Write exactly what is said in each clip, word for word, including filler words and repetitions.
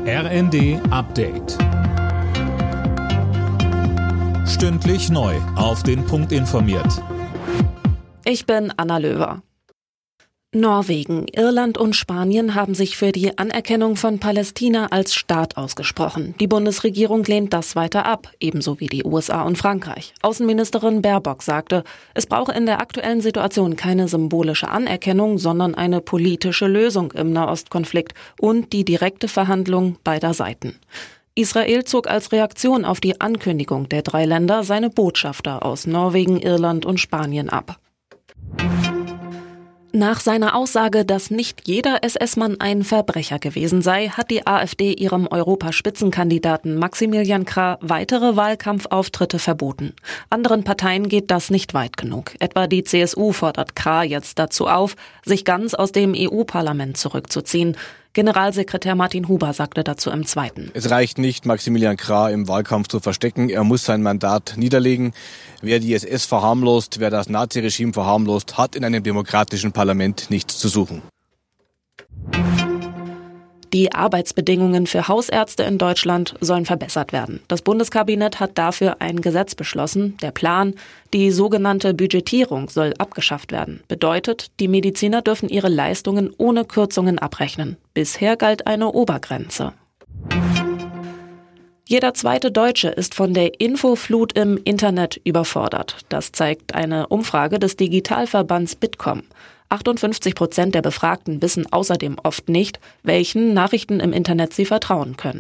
R N D Update. Stündlich neu auf den Punkt informiert. Ich bin Anna Löwer. Norwegen, Irland und Spanien haben sich für die Anerkennung von Palästina als Staat ausgesprochen. Die Bundesregierung lehnt das weiter ab, ebenso wie die U S A und Frankreich. Außenministerin Baerbock sagte, es brauche in der aktuellen Situation keine symbolische Anerkennung, sondern eine politische Lösung im Nahostkonflikt und die direkte Verhandlung beider Seiten. Israel zog als Reaktion auf die Ankündigung der drei Länder seine Botschafter aus Norwegen, Irland und Spanien ab. Nach seiner Aussage, dass nicht jeder S S-Mann ein Verbrecher gewesen sei, hat die AfD ihrem Europaspitzenkandidaten Maximilian Krah weitere Wahlkampfauftritte verboten. Anderen Parteien geht das nicht weit genug. Etwa die C S U fordert Krah jetzt dazu auf, sich ganz aus dem E U-Parlament zurückzuziehen. Generalsekretär Martin Huber sagte dazu im Zweiten. Es reicht nicht, Maximilian Krah im Wahlkampf zu verstecken. Er muss sein Mandat niederlegen. Wer die S S verharmlost, wer das Naziregime verharmlost, hat in einem demokratischen Parlament nichts zu suchen. Die Arbeitsbedingungen für Hausärzte in Deutschland sollen verbessert werden. Das Bundeskabinett hat dafür ein Gesetz beschlossen. Der Plan, die sogenannte Budgetierung, soll abgeschafft werden. Bedeutet, die Mediziner dürfen ihre Leistungen ohne Kürzungen abrechnen. Bisher galt eine Obergrenze. Jeder zweite Deutsche ist von der Infoflut im Internet überfordert. Das zeigt eine Umfrage des Digitalverbands Bitkom. achtundfünfzig Prozent der Befragten wissen außerdem oft nicht, welchen Nachrichten im Internet sie vertrauen können.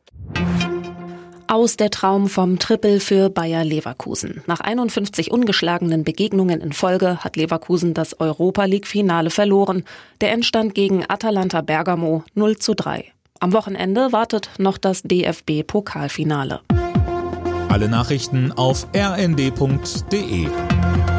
Aus der Traum vom Triple für Bayer Leverkusen. Nach einundfünfzig ungeschlagenen Begegnungen in Folge hat Leverkusen das Europa-League-Finale verloren. Der Endstand gegen Atalanta Bergamo null zu drei. Am Wochenende wartet noch das D F B-Pokalfinale. Alle Nachrichten auf r n d punkt d e.